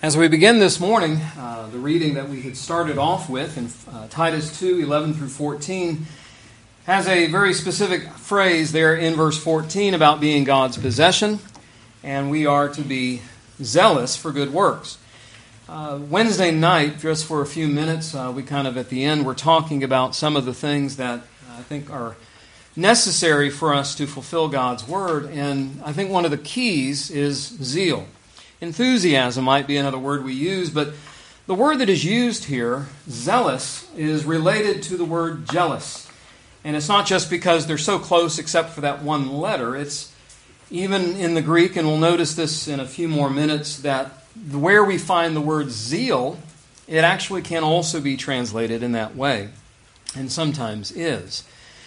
As we begin this morning, the reading that we had started off with in Titus 2, 11 through 14, has a very specific phrase there in verse 14 about being God's possession, and we are to be zealous for good works. Wednesday night, just for a few minutes, we kind of at the end were talking about some of the things that I think are necessary for us to fulfill God's Word, and I think one of the keys is zeal. Enthusiasm might be another word we use, but the word that is used here, zealous, is related to the word jealous. And it's not just because they're so close except for that one letter. It's even in the Greek, and we'll notice this in a few more minutes, that where we find the word zeal, it actually can also be translated in that way, and sometimes is.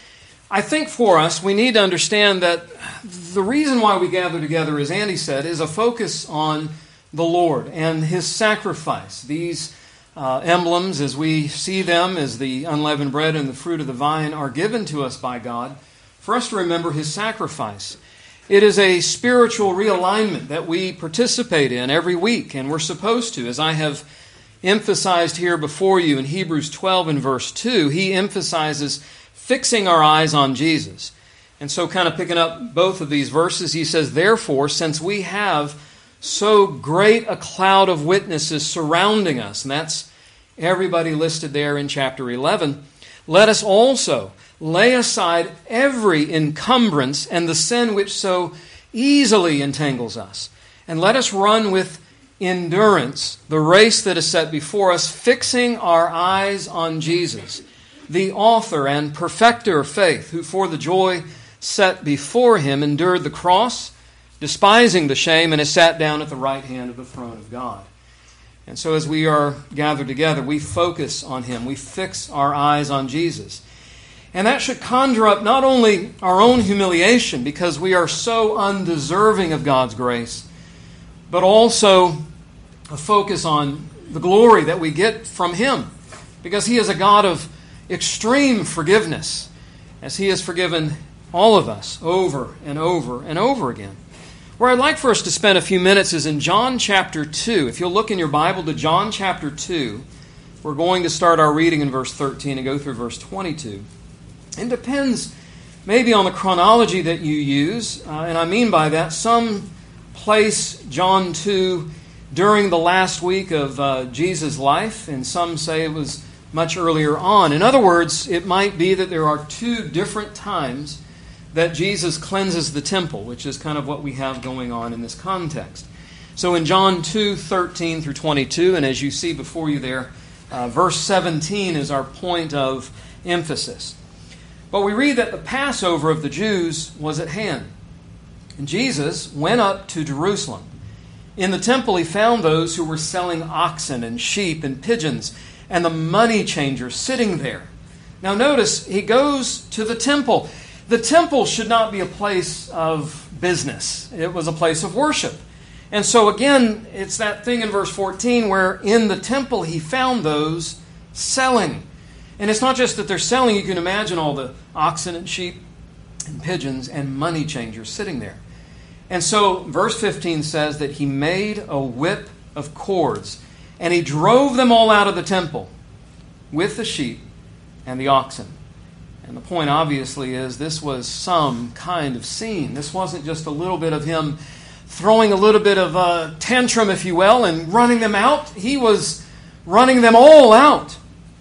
I think for us, we need to understand that the reason why we gather together, as Andy said, is a focus on the Lord and His sacrifice. These emblems, as we see them, as the unleavened bread and the fruit of the vine, are given to us by God for us to remember His sacrifice. It is a spiritual realignment that we participate in every week, and we're supposed to. As I have emphasized here before you in Hebrews 12 and verse 2, he emphasizes fixing our eyes on Jesus. And so kind of picking up both of these verses, he says, "Therefore, since we have so great a cloud of witnesses surrounding us," and that's everybody listed there in chapter 11, "let us also lay aside every encumbrance and the sin which so easily entangles us, and let us run with endurance the race that is set before us, fixing our eyes on Jesus, the author and perfecter of faith, who for the joy set before him endured the cross, despising the shame, and is sat down at the right hand of the throne of God." And so as we are gathered together, we focus on Him. We fix our eyes on Jesus. And that should conjure up not only our own humiliation, because we are so undeserving of God's grace, but also a focus on the glory that we get from Him, because He is a God of extreme forgiveness, as He has forgiven all of us over and over and over again. Where I'd like for us to spend a few minutes is in John chapter 2. If you'll look in your Bible to John chapter 2, we're going to start our reading in verse 13 and go through verse 22. It depends maybe on the chronology that you use, and I mean by that, some place John 2 during the last week of Jesus' life, and some say it was much earlier on. In other words, it might be that there are two different times that Jesus cleanses the temple, which is kind of what we have going on in this context. So in John 2, 13 through 22, and as you see before you there, verse 17 is our point of emphasis. But we read that the Passover of the Jews was at hand, and Jesus went up to Jerusalem. In the temple he found those who were selling oxen and sheep and pigeons, and the money changers sitting there. Now notice, he goes to the temple. The temple should not be a place of business. It was a place of worship. And so again, it's that thing in verse 14 where in the temple he found those selling. And it's not just that they're selling. You can imagine all the oxen and sheep and pigeons and money changers sitting there. And so verse 15 says that he made a whip of cords, and he drove them all out of the temple with the sheep and the oxen. And the point obviously is this was some kind of scene. This wasn't just a little bit of him throwing a little bit of a tantrum, if you will, and running them out. He was running them all out.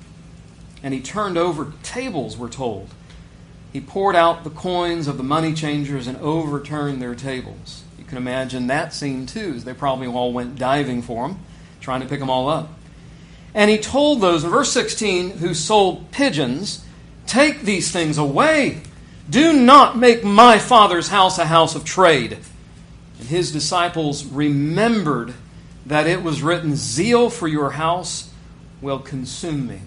And he turned over tables, we're told. He poured out the coins of the money changers and overturned their tables. You can imagine that scene too, as they probably all went diving for him, trying to pick them all up. And he told those, in verse 16, who sold pigeons, "Take these things away. Do not make my Father's house a house of trade." And his disciples remembered that it was written, "Zeal for your house will consume me."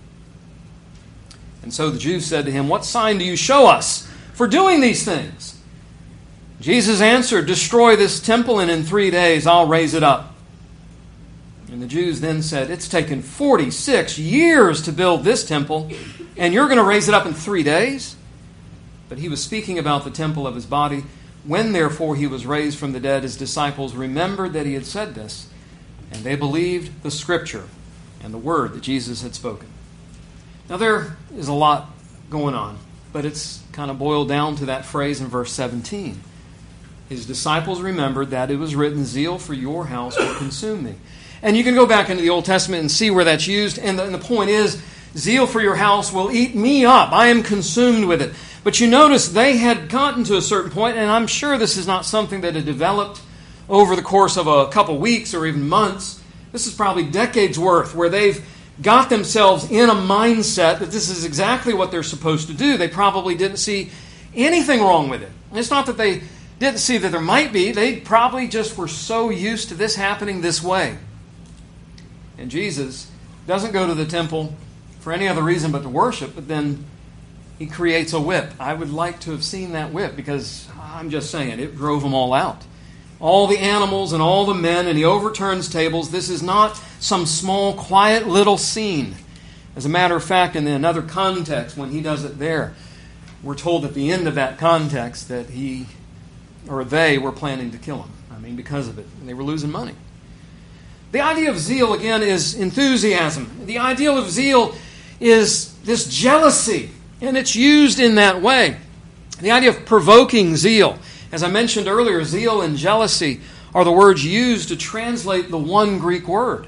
And so the Jews said to him, "What sign do you show us for doing these things?" Jesus answered, "Destroy this temple, and in 3 days I'll raise it up." And the Jews then said, "It's taken 46 years to build this temple, and you're going to raise it up in 3 days?" But he was speaking about the temple of his body. When therefore he was raised from the dead, his disciples remembered that he had said this, and they believed the Scripture and the word that Jesus had spoken. Now there is a lot going on, but it's kind of boiled down to that phrase in verse 17. His disciples remembered that it was written, "Zeal for your house will consume me." And you can go back into the Old Testament and see where that's used, and the point is, zeal for your house will eat me up. I am consumed with it. But you notice they had gotten to a certain point, and I'm sure this is not something that had developed over the course of a couple weeks or even months. This is probably decades worth where they've got themselves in a mindset that this is exactly what they're supposed to do. They probably didn't see anything wrong with it. And it's not that they didn't see that there might be. They probably just were so used to this happening this way. And Jesus doesn't go to the temple for any other reason but to worship, but then he creates a whip. I would like to have seen that whip because, I'm just saying, it drove them all out. All the animals and all the men, and he overturns tables. This is not some small, quiet little scene. As a matter of fact, in another context, when he does it there, we're told at the end of that context that they were planning to kill him. Because of it. They were losing money. The idea of zeal, again, is enthusiasm. The ideal of zeal is this jealousy, and it's used in that way. The idea of provoking zeal. As I mentioned earlier, zeal and jealousy are the words used to translate the one Greek word.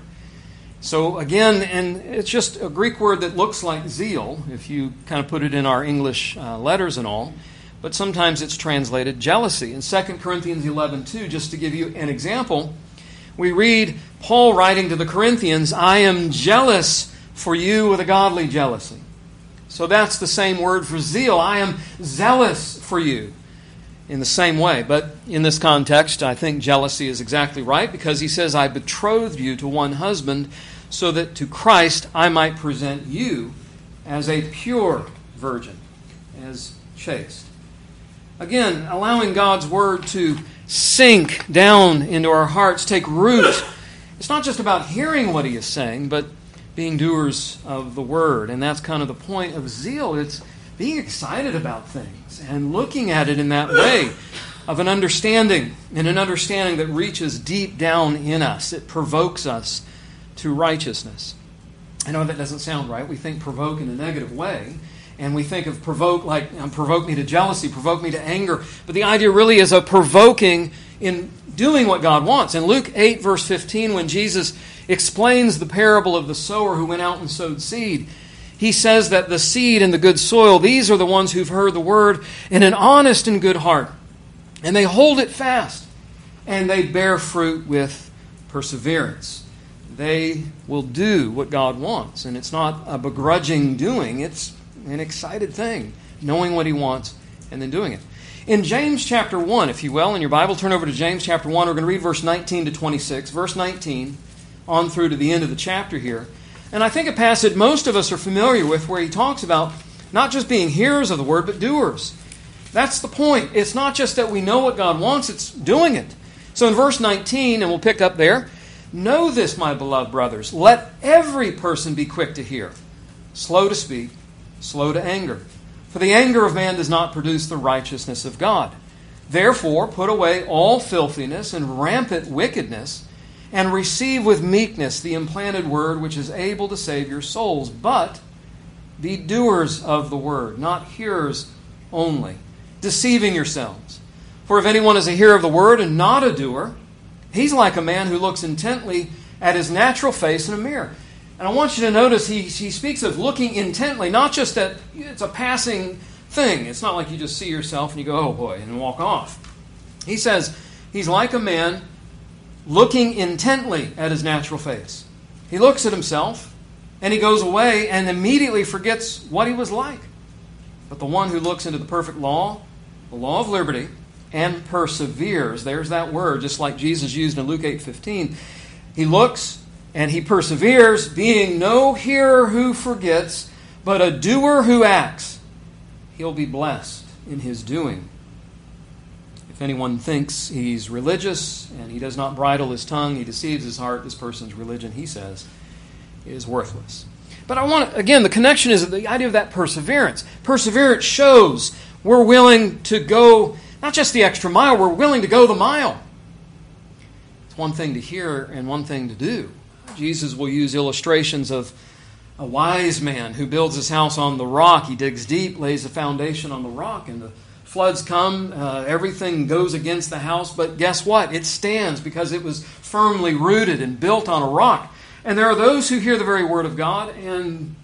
So again, and it's just a Greek word that looks like zeal, if you kind of put it in our English letters and all, but sometimes it's translated jealousy. In 2 Corinthians 11:2, just to give you an example, we read Paul writing to the Corinthians, "I am jealous for you with a godly jealousy." So that's the same word for zeal. I am zealous for you in the same way. But in this context, I think jealousy is exactly right because he says, "I betrothed you to one husband so that to Christ I might present you as a pure virgin, as chaste." Again, allowing God's word to sink down into our hearts, take root. It's not just about hearing what he is saying, but being doers of the word. And that's kind of the point of zeal. It's being excited about things and looking at it in that way of an understanding, and an understanding that reaches deep down in us. It provokes us to righteousness. I know that doesn't sound right. We think provoke in a negative way. And we think of provoke like provoke me to jealousy, provoke me to anger. But the idea really is of provoking in doing what God wants. In Luke 8, verse 15, when Jesus explains the parable of the sower who went out and sowed seed, he says that the seed and the good soil, these are the ones who've heard the word in an honest and good heart. And they hold it fast. And they bear fruit with perseverance. They will do what God wants. And it's not a begrudging doing. It's an excited thing, knowing what he wants and then doing it. In James chapter 1, if you will, in your Bible, turn over to James chapter 1. We're going to read verse 19 to 26. Verse 19 on through to the end of the chapter here. And I think a passage most of us are familiar with where he talks about not just being hearers of the word, but doers. That's the point. It's not just that we know what God wants, it's doing it. So in verse 19, and we'll pick up there, "Know this, my beloved brothers, let every person be quick to hear, slow to speak, slow to anger. For the anger of man does not produce the righteousness of God. Therefore, put away all filthiness and rampant wickedness, and receive with meekness the implanted word which is able to save your souls. But be doers of the word, not hearers only, deceiving yourselves. For if anyone is a hearer of the word and not a doer, he's like a man who looks intently at his natural face in a mirror." And I want you to notice he speaks of looking intently, not just that it's a passing thing. It's not like you just see yourself and you go, "Oh boy," and walk off. He says he's like a man looking intently at his natural face. He looks at himself and he goes away and immediately forgets what he was like. But the one who looks into the perfect law, the law of liberty, and perseveres, there's that word, just like Jesus used in Luke 8:15. He looks and he perseveres, being no hearer who forgets, but a doer who acts. He'll be blessed in his doing. If anyone thinks he's religious and he does not bridle his tongue, he deceives his heart, this person's religion, he says, is worthless. But I want, again, the connection is the idea of that perseverance. Perseverance shows we're willing to go, not just the extra mile, we're willing to go the mile. It's one thing to hear and one thing to do. Jesus will use illustrations of a wise man who builds his house on the rock. He digs deep, lays a foundation on the rock, and the floods come. Everything goes against the house, but guess what? It stands because it was firmly rooted and built on a rock. And there are those who hear the very word of God and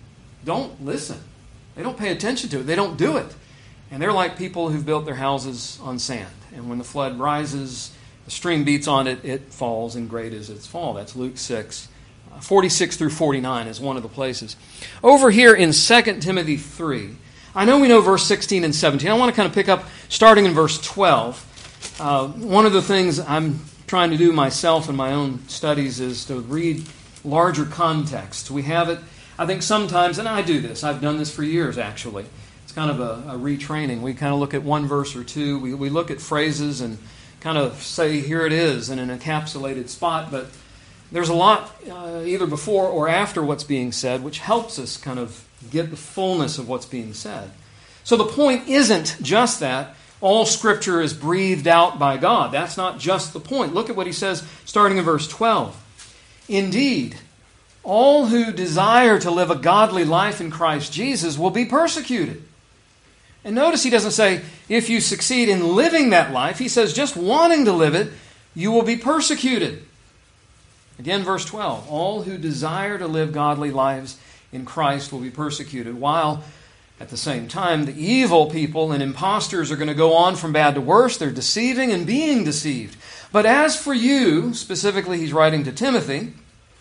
don't listen. They don't pay attention to it. They don't do it. And they're like people who've built their houses on sand. And when the flood rises, the stream beats on it, it falls, and great is its fall. That's Luke 6. 46 through 49 is one of the places. Over here in 2 Timothy 3, I know we know verse 16 and 17. I want to kind of pick up starting in verse 12. One of the things I'm trying to do myself in my own studies is to read larger context. We have it, I think sometimes, and I do this. I've done this for years, actually. It's kind of a retraining. We kind of look at one verse or two. We look at phrases and kind of say, here it is, in an encapsulated spot, but there's a lot either before or after what's being said, which helps us kind of get the fullness of what's being said. So the point isn't just that all Scripture is breathed out by God. That's not just the point. Look at what he says starting in verse 12. Indeed, all who desire to live a godly life in Christ Jesus will be persecuted. And notice he doesn't say, if you succeed in living that life. He says, just wanting to live it, you will be persecuted. Again, verse 12, all who desire to live godly lives in Christ will be persecuted, while at the same time the evil people and impostors are going to go on from bad to worse. They're deceiving and being deceived. But as for you, specifically he's writing to Timothy,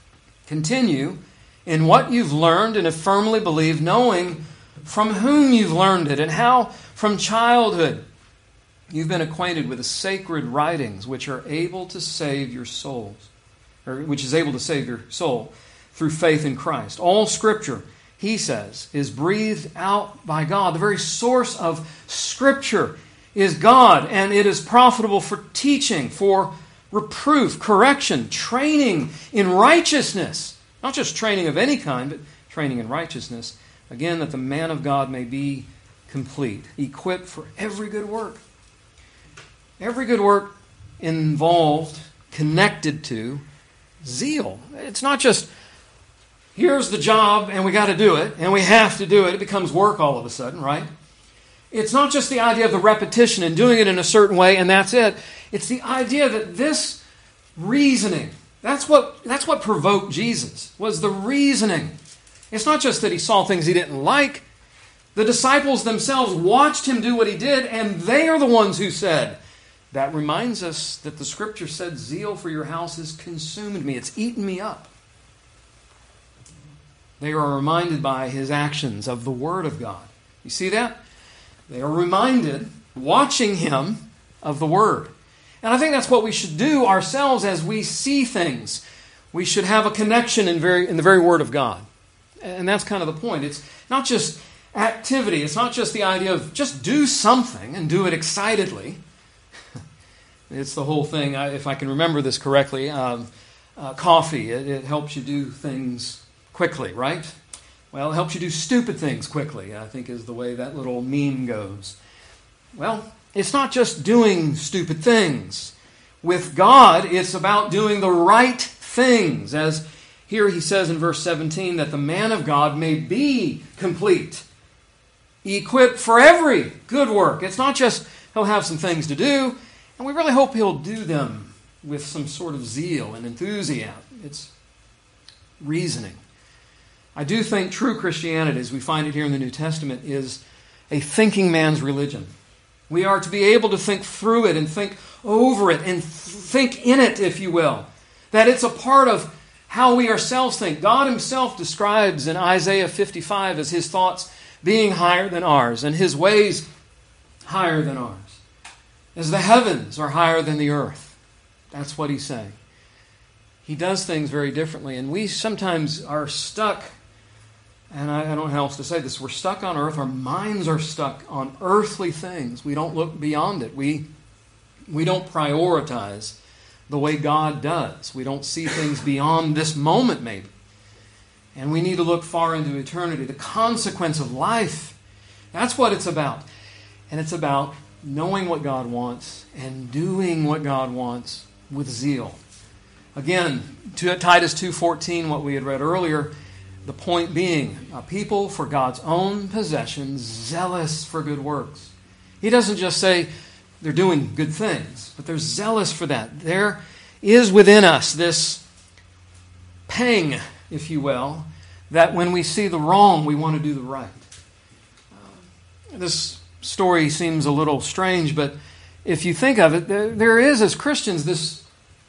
continue in what you've learned and have firmly believed, knowing from whom you've learned it and how from childhood you've been acquainted with the sacred writings which are able to save your souls. Or which is able to save your soul through faith in Christ. All Scripture, he says, is breathed out by God. The very source of Scripture is God, and it is profitable for teaching, for reproof, correction, training in righteousness. Not just training of any kind, but training in righteousness. Again, that the man of God may be complete, equipped for every good work. Every good work involved, connected to, zeal. It's not just, here's the job and we got to do it and we have to do it. It becomes work all of a sudden, right? It's not just the idea of the repetition and doing it in a certain way and that's it. It's the idea that this reasoning, that's what provoked Jesus, was the reasoning. It's not just that he saw things he didn't like. The disciples themselves watched him do what he did, and they are the ones who said, that reminds us that the Scripture said, zeal for your house has consumed me. It's eaten me up. They are reminded by his actions of the Word of God. You see that? They are reminded, watching him, of the Word. And I think that's what we should do ourselves as we see things. We should have a connection in the very Word of God. And that's kind of the point. It's not just activity. It's not just the idea of just do something and do it excitedly. It's the whole thing, if I can remember this correctly, coffee. It helps you do things quickly, right? Well, it helps you do stupid things quickly, I think is the way that little meme goes. Well, it's not just doing stupid things. With God, it's about doing the right things. As here he says in verse 17, that the man of God may be complete, equipped for every good work. It's not just he'll have some things to do, and we really hope he'll do them with some sort of zeal and enthusiasm. It's reasoning. I do think true Christianity, as we find it here in the New Testament, is a thinking man's religion. We are to be able to think through it and think over it and think in it, if you will. That it's a part of how we ourselves think. God himself describes in Isaiah 55 as his thoughts being higher than ours and his ways higher than ours. As the heavens are higher than the earth. That's what he's saying. He does things very differently, and we sometimes are stuck, and I don't know how else to say this, we're stuck on earth, our minds are stuck on earthly things. We don't look beyond it. We don't prioritize the way God does. We don't see things beyond this moment, maybe. And we need to look far into eternity. The consequence of life, that's what it's about. And it's about knowing what God wants and doing what God wants with zeal. Again, to Titus 2:14, what we had read earlier, the point being, a people for God's own possession, zealous for good works. He doesn't just say they're doing good things, but they're zealous for that. There is within us this pang, if you will, that when we see the wrong, we want to do the right. This story seems a little strange, but if you think of it, there is, as Christians, this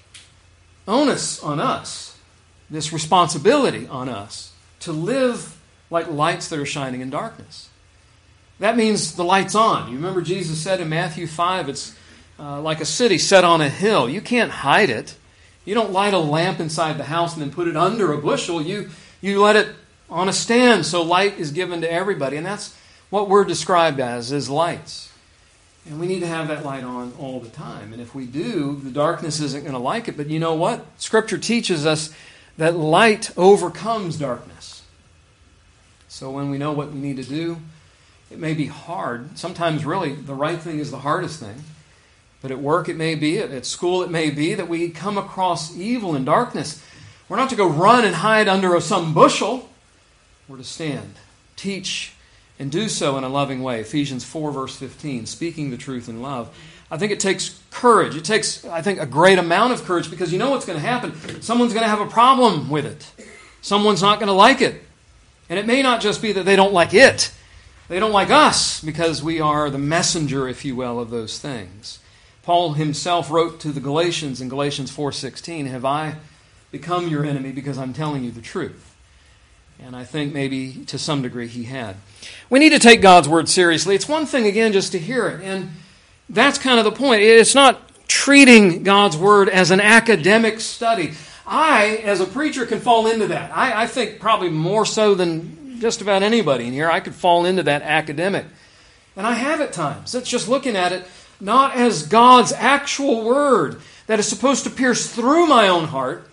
onus on us, this responsibility on us to live like lights that are shining in darkness. That means the light's on. You remember Jesus said in Matthew 5, it's like a city set on a hill. You can't hide it. You don't light a lamp inside the house and then put it under a bushel. You let it on a stand so light is given to everybody. And that's what we're described as lights. And we need to have that light on all the time. And if we do, the darkness isn't going to like it. But you know what? Scripture teaches us that light overcomes darkness. So when we know what we need to do, it may be hard. Sometimes really the right thing is the hardest thing. But at work it may be, at school it may be, that we come across evil and darkness. We're not to go run and hide under some bushel. We're to stand, teach, and do so in a loving way. Ephesians 4, verse 15, speaking the truth in love. I think it takes courage. It takes, I think, a great amount of courage because you know what's going to happen. Someone's going to have a problem with it. Someone's not going to like it. And it may not just be that they don't like it. They don't like us because we are the messenger, if you will, of those things. Paul himself wrote to the Galatians in Galatians 4:16, have I become your enemy because I'm telling you the truth? And I think maybe to some degree he had. We need to take God's word seriously. It's one thing, again, just to hear it. And that's kind of the point. It's not treating God's word as an academic study. I, as a preacher, can fall into that. I think probably more so than just about anybody in here. I could fall into that academic. And I have at times. It's just looking at it not as God's actual word that is supposed to pierce through my own heart.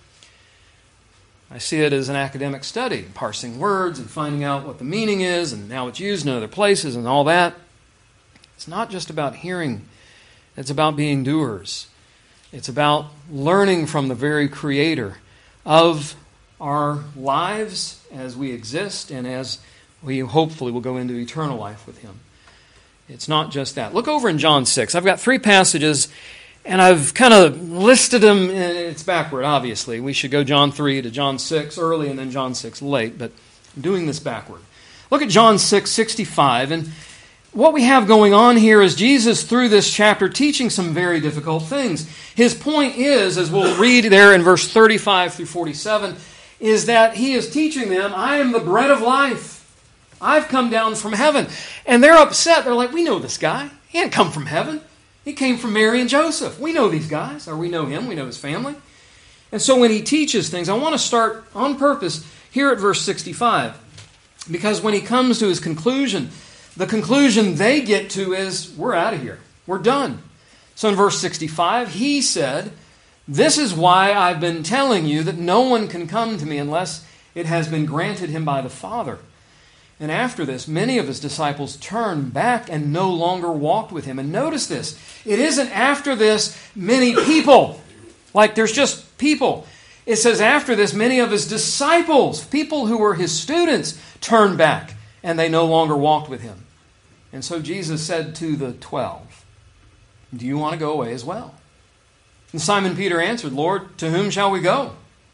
I see it as an academic study, parsing words and finding out what the meaning is and how it's used in other places and all that. It's not just about hearing. It's about being doers. It's about learning from the very Creator of our lives as we exist and as we hopefully will go into eternal life with Him. It's not just that. Look over in John 6. I've got 3 passages, and I've kind of listed them. It's backward, obviously. We should go John 3 to John 6 early and then John 6 late, but I'm doing this backward. Look at John 6:65, and what we have going on here is Jesus, through this chapter, teaching some very difficult things. His point is, as we'll read there in verse 35 through 47, is that He is teaching them, I am the bread of life. I've come down from heaven. And they're upset. They're like, we know this guy. He didn't come from heaven. He came from Mary and Joseph. We know these guys, or we know him. We know his family. And so when he teaches things, I want to start on purpose here at verse 65. Because when he comes to his conclusion, the conclusion they get to is, we're out of here. We're done. So in verse 65, he said, this is why I've been telling you that no one can come to me unless it has been granted him by the Father. And after this, many of his disciples turned back and no longer walked with him. And notice this. It isn't after this many people. Like there's just people. It says after this, many of his disciples, people who were his students, turned back and they no longer walked with him. And so Jesus said to the 12, do you want to go away as well? And Simon Peter answered, Lord, to whom shall we go?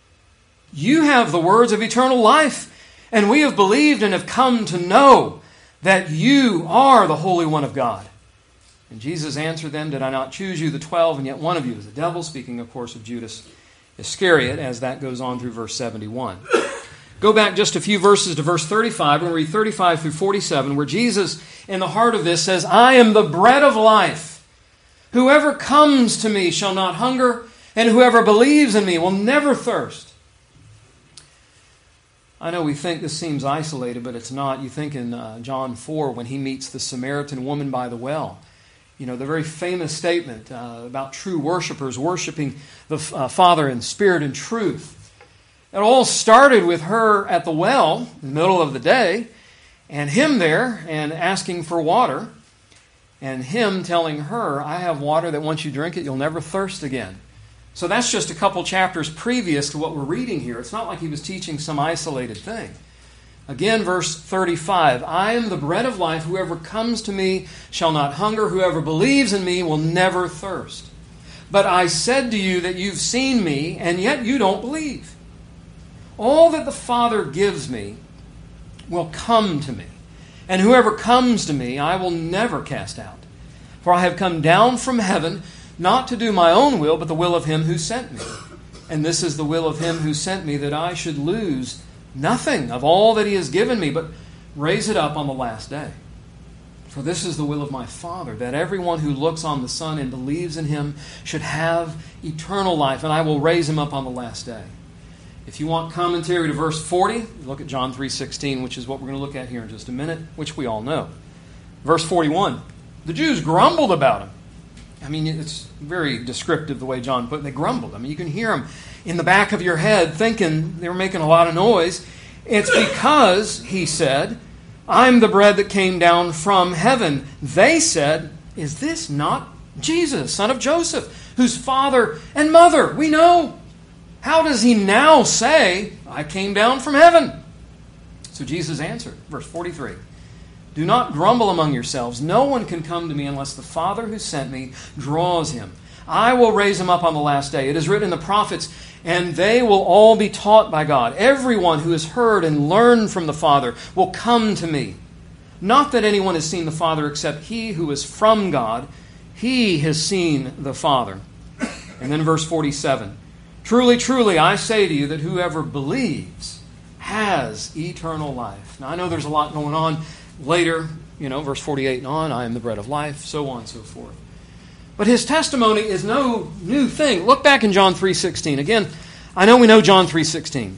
You have the words of eternal life. And we have believed and have come to know that you are the Holy One of God. And Jesus answered them, did I not choose you, the 12, and yet one of you is a devil? Speaking, of course, of Judas Iscariot, as that goes on through verse 71. Go back just a few verses to verse 35, and read 35 through 47, where Jesus, in the heart of this, says, I am the bread of life. Whoever comes to me shall not hunger, and whoever believes in me will never thirst. I know we think this seems isolated, but it's not. You think in John 4 when he meets the Samaritan woman by the well. You know, the very famous statement about true worshipers worshiping the Father in spirit and truth. It all started with her at the well in the middle of the day and him there and asking for water and him telling her, I have water that once you drink it, you'll never thirst again. So that's just a couple chapters previous to what we're reading here. It's not like he was teaching some isolated thing. Again, verse 35, I am the bread of life. Whoever comes to me shall not hunger. Whoever believes in me will never thirst. But I said to you that you've seen me, and yet you don't believe. All that the Father gives me will come to me. And whoever comes to me, I will never cast out. For I have come down from heaven, not to do my own will, but the will of him who sent me. And this is the will of him who sent me, that I should lose nothing of all that he has given me, but raise it up on the last day. For this is the will of my Father, that everyone who looks on the Son and believes in him should have eternal life, and I will raise him up on the last day. If you want commentary to verse 40, look at John 3:16, which is what we're going to look at here in just a minute, which we all know. Verse 41, the Jews grumbled about him. I mean, it's very descriptive the way John put it. They grumbled. I mean, you can hear them in the back of your head thinking they were making a lot of noise. It's because, he said, I'm the bread that came down from heaven. They said, is this not Jesus, son of Joseph, whose father and mother we know? How does he now say, I came down from heaven? So Jesus answered, verse 43, do not grumble among yourselves. No one can come to me unless the Father who sent me draws him. I will raise him up on the last day. It is written in the prophets, and they will all be taught by God. Everyone who has heard and learned from the Father will come to me. Not that anyone has seen the Father except he who is from God. He has seen the Father. And then verse 47. Truly, truly, I say to you that whoever believes has eternal life. Now, I know there's a lot going on later, verse 48 and on, I am the bread of life, so on and so forth. But his testimony is no new thing. Look back in John 3:16. Again, I know we know John 3:16.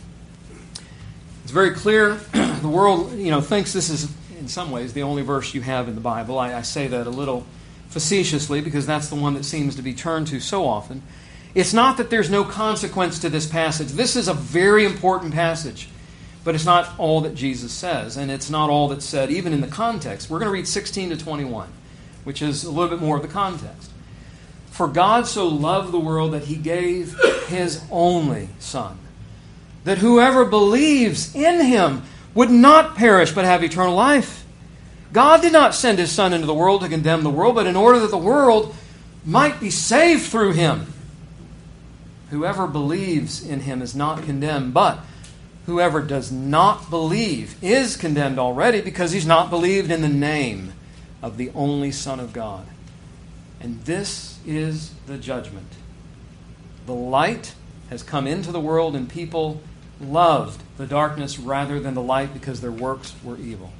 It's very clear. The world, thinks this is, in some ways, the only verse you have in the Bible. I say that a little facetiously because that's the one that seems to be turned to so often. It's not that there's no consequence to this passage. This is a very important passage. But it's not all that Jesus says, and it's not all that's said even in the context. We're going to read 16 to 21, which is a little bit more of the context. For God so loved the world that he gave his only Son, that whoever believes in him would not perish but have eternal life. God did not send his Son into the world to condemn the world, but in order that the world might be saved through him. Whoever believes in him is not condemned, but whoever does not believe is condemned already because he's not believed in the name of the only Son of God. And this is the judgment. The light has come into the world, and people loved the darkness rather than the light because their works were evil.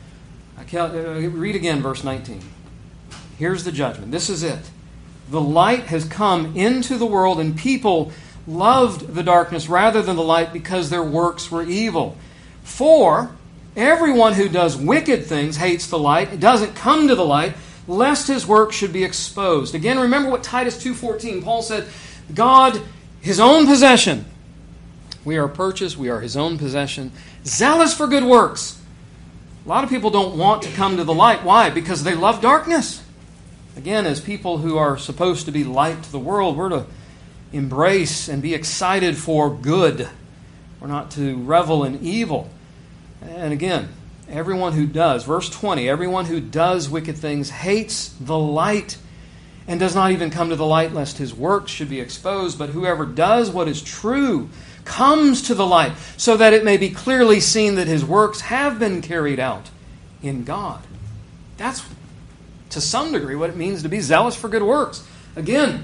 Read again verse 19. Here's the judgment. This is it. The light has come into the world, and people loved the darkness rather than the light because their works were evil. For everyone who does wicked things hates the light. It doesn't come to the light, lest his work should be exposed. Again, remember what Titus 2:14, Paul said, God, his own possession. We are purchased, we are his own possession, zealous for good works. A lot of people don't want to come to the light. Why? Because they love darkness. Again, as people who are supposed to be light to the world, we're to embrace and be excited for good. We're not to revel in evil. And again, everyone who does, verse 20, everyone who does wicked things hates the light and does not even come to the light lest his works should be exposed. But whoever does what is true comes to the light so that it may be clearly seen that his works have been carried out in God. That's to some degree what it means to be zealous for good works. Again,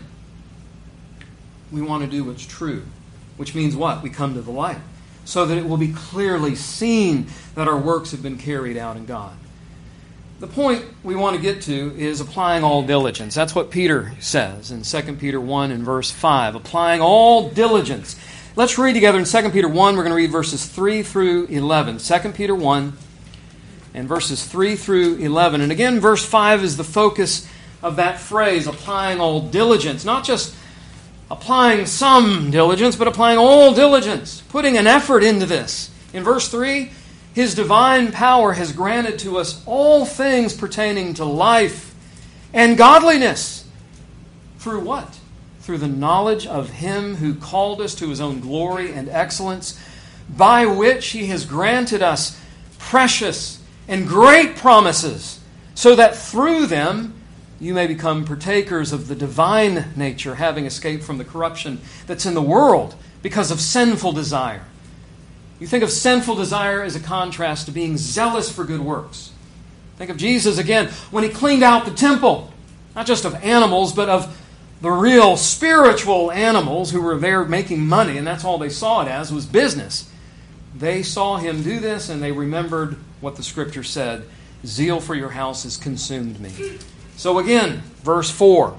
we want to do what's true, which means what? We come to the light so that it will be clearly seen that our works have been carried out in God. The point we want to get to is applying all diligence. That's what Peter says in 2 Peter 1 and verse 5. Applying all diligence. Let's read together in 2 Peter 1. We're going to read verses 3 through 11. 2 Peter 1 and verses 3 through 11. And again, verse 5 is the focus of that phrase, applying all diligence. Not just applying some diligence, but applying all diligence. Putting an effort into this. In verse 3, his divine power has granted to us all things pertaining to life and godliness. Through what? through the knowledge of Him who called us to His own glory and excellence, by which He has granted us precious and great promises, so that through them you may become partakers of the divine nature, having escaped from the corruption that's in the world because of sinful desire. You think of sinful desire as a contrast to being zealous for good works. Think of Jesus again when He cleaned out the temple, not just of animals, but of the real spiritual animals who were there making money, and that's all they saw it as, was business. They saw Him do this, and they remembered what the Scripture said, "Zeal for your house has consumed me." So again, verse 4.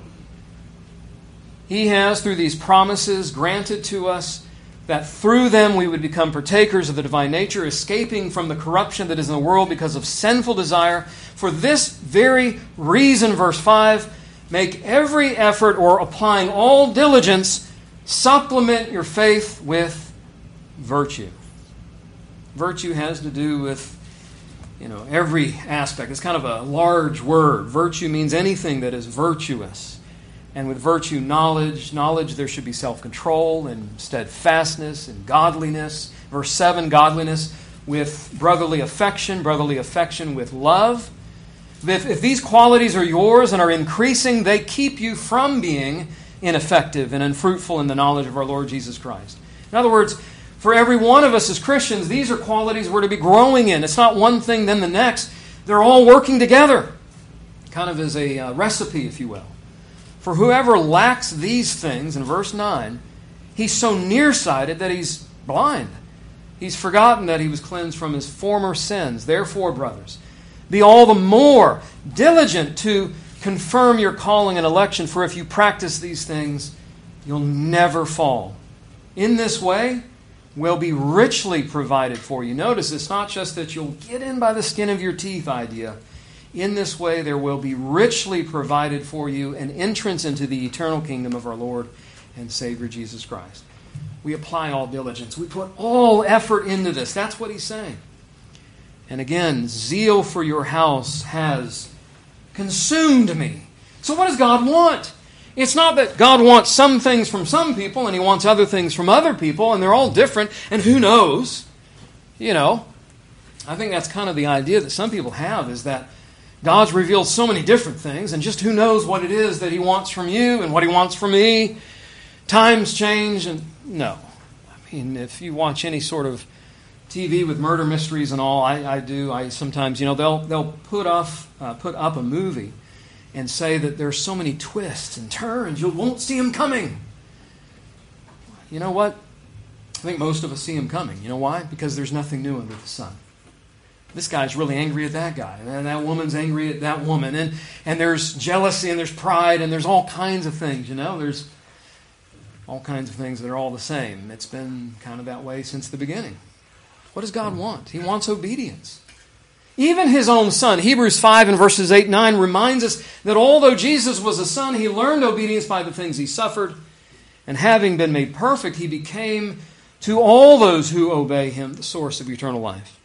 He has, through these promises, granted to us that through them we would become partakers of the divine nature, escaping from the corruption that is in the world because of sinful desire. For this very reason, verse 5, make every effort, or applying all diligence, supplement your faith with virtue. Virtue has to do with, every aspect. It's kind of a large word. Virtue means anything that is virtuous. And with virtue, knowledge, there should be self-control and steadfastness and godliness. Verse 7, godliness with brotherly affection with love. If these qualities are yours and are increasing, they keep you from being ineffective and unfruitful in the knowledge of our Lord Jesus Christ. In other words, for every one of us as Christians, these are qualities we're to be growing in. It's not one thing then the next. They're all working together, kind of as a recipe, if you will. For whoever lacks these things, in verse 9, he's so nearsighted that he's blind. He's forgotten that he was cleansed from his former sins. Therefore, brothers, be all the more diligent to confirm your calling and election, for if you practice these things, you'll never fall. In this way, will be richly provided for you. Notice, it's not just that you'll get in by the skin of your teeth idea. In this way, there will be richly provided for you an entrance into the eternal kingdom of our Lord and Savior Jesus Christ. We apply all diligence. We put all effort into this. That's what he's saying. And again, zeal for your house has consumed me. So what does God want? It's not that God wants some things from some people and He wants other things from other people, and they're all different, and who knows? I think that's kind of the idea that some people have, is that God's revealed so many different things, and just who knows what it is that He wants from you and what He wants from me. Times change, and no. I mean, if you watch any sort of TV with murder mysteries and all, I do. I sometimes, they'll put up a movie and say that there's so many twists and turns, you won't see them coming. You know what? I think most of us see them coming. You know why? Because there's nothing new under the sun. This guy's really angry at that guy, and that woman's angry at that woman, and there's jealousy, and there's pride, and there's all kinds of things, There's all kinds of things that are all the same. It's been kind of that way since the beginning. What does God want? He wants obedience. Even His own Son, Hebrews 5 and verses 8 and 9, reminds us that although Jesus was a Son, He learned obedience by the things He suffered. And having been made perfect, He became to all those who obey Him the source of eternal life.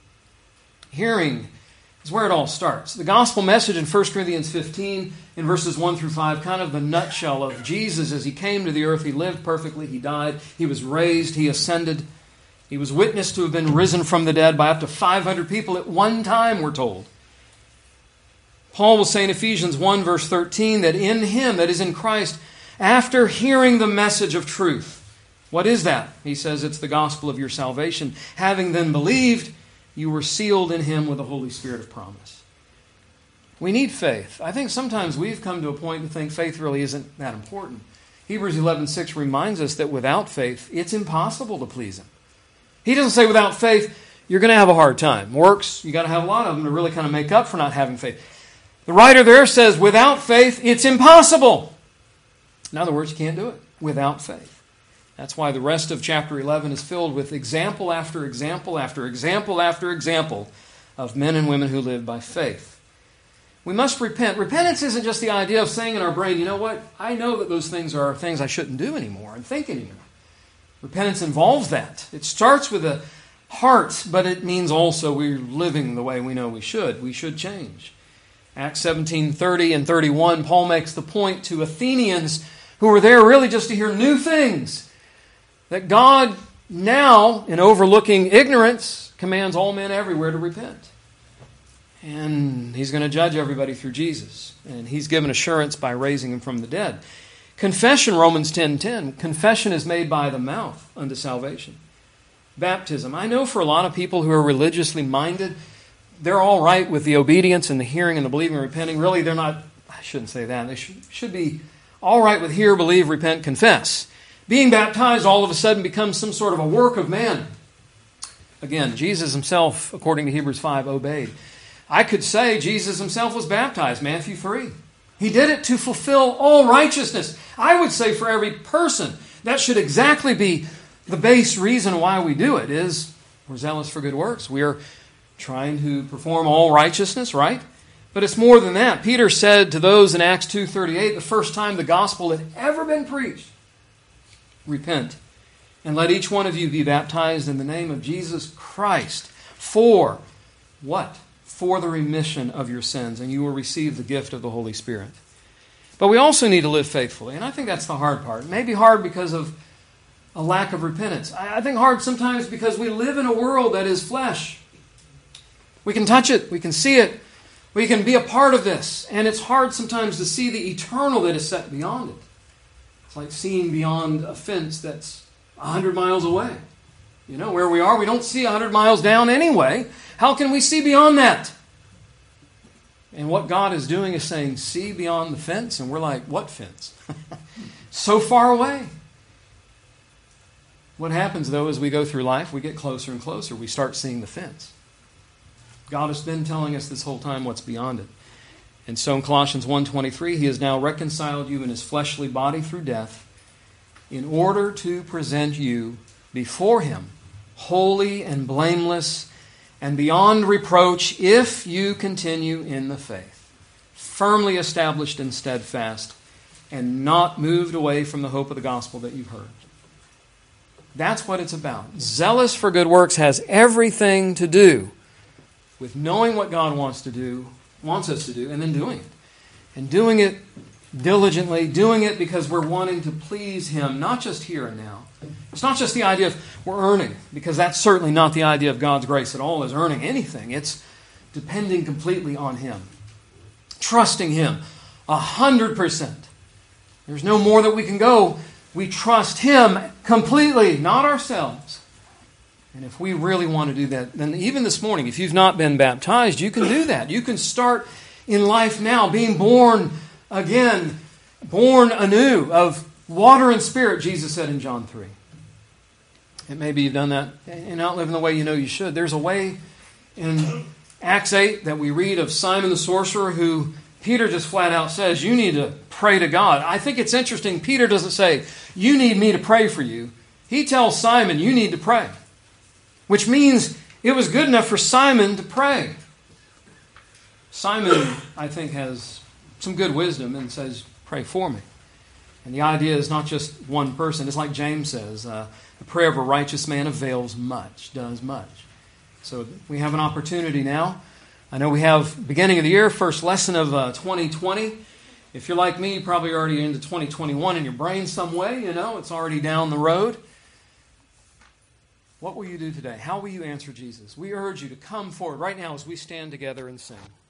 Hearing is where it all starts. The gospel message in 1 Corinthians 15 in verses 1 through 5, kind of the nutshell of Jesus as He came to the earth. He lived perfectly. He died. He was raised. He ascended. He was witnessed to have been risen from the dead by up to 500 people at one time, we're told. Paul will say in Ephesians 1 verse 13 that in Him, that is in Christ, after hearing the message of truth. What is that? He says it's the gospel of your salvation. Having then believed, you were sealed in Him with the Holy Spirit of promise. We need faith. I think sometimes we've come to a point to think faith really isn't that important. Hebrews 11:6 reminds us that without faith, it's impossible to please Him. He doesn't say without faith, you're going to have a hard time. Works, you got to have a lot of them to really kind of make up for not having faith. The writer there says, without faith, it's impossible. In other words, you can't do it without faith. That's why the rest of chapter 11 is filled with example after example after example after example of men and women who live by faith. We must repent. Repentance isn't just the idea of saying in our brain, you know what, I know that those things are things I shouldn't do anymore and think anymore. Repentance involves that. It starts with a heart, but it means also we're living the way we know we should. We should change. Acts 17:30 and 31, Paul makes the point to Athenians who were there really just to hear new things. That God now, in overlooking ignorance, commands all men everywhere to repent. And He's going to judge everybody through Jesus. And He's given assurance by raising Him from the dead. Confession, Romans 10:10. Confession is made by the mouth unto salvation. Baptism. I know for a lot of people who are religiously minded, they're all right with the obedience and the hearing and the believing and repenting. Really, they're not, I shouldn't say that. They should be all right with hear, believe, repent, confess. Being baptized all of a sudden becomes some sort of a work of man. Again, Jesus Himself, according to Hebrews 5, obeyed. I could say Jesus Himself was baptized, Matthew 3. He did it to fulfill all righteousness. I would say for every person, that should exactly be the base reason why we do it, is we're zealous for good works. We are trying to perform all righteousness, right? But it's more than that. Peter said to those in Acts 2:38, the first time the gospel had ever been preached, repent, and let each one of you be baptized in the name of Jesus Christ for what? For the remission of your sins, and you will receive the gift of the Holy Spirit. But we also need to live faithfully, and I think that's the hard part. It may be hard because of a lack of repentance. I think hard sometimes because we live in a world that is flesh. We can touch it, we can see it, we can be a part of this, and it's hard sometimes to see the eternal that is set beyond it. It's like seeing beyond a fence that's 100 miles away. You know, where we are, we don't see 100 miles down anyway. How can we see beyond that? And what God is doing is saying, see beyond the fence. And we're like, what fence? So far away. What happens, though, as we go through life, we get closer and closer. We start seeing the fence. God has been telling us this whole time what's beyond it. And so in Colossians 1:23, He has now reconciled you in His fleshly body through death in order to present you before Him holy and blameless and beyond reproach if you continue in the faith, firmly established and steadfast, and not moved away from the hope of the gospel that you've heard. That's what it's about. Zealous for good works has everything to do with knowing what God wants us to do, and then doing it. And doing it diligently, doing it because we're wanting to please Him, not just here and now. It's not just the idea of we're earning, because that's certainly not the idea of God's grace at all, is earning anything. It's depending completely on Him. Trusting Him 100%. There's no more that we can go. We trust Him completely, not ourselves. And if we really want to do that, then even this morning, if you've not been baptized, you can do that. You can start in life now, being born again, born anew of water and spirit, Jesus said in John 3. And maybe you've done that and not living the way you know you should. There's a way in Acts 8 that we read of Simon the sorcerer who Peter just flat out says, you need to pray to God. I think it's interesting, Peter doesn't say, you need me to pray for you. He tells Simon, you need to pray. Which means it was good enough for Simon to pray. Simon, I think, has some good wisdom and says, pray for me. And the idea is not just one person. It's like James says, the prayer of a righteous man avails much, does much. So we have an opportunity now. I know we have beginning of the year, first lesson of 2020. If you're like me, you're probably already into 2021 in your brain some way. You know, it's already down the road. What will you do today? How will you answer Jesus? We urge you to come forward right now as we stand together and sing.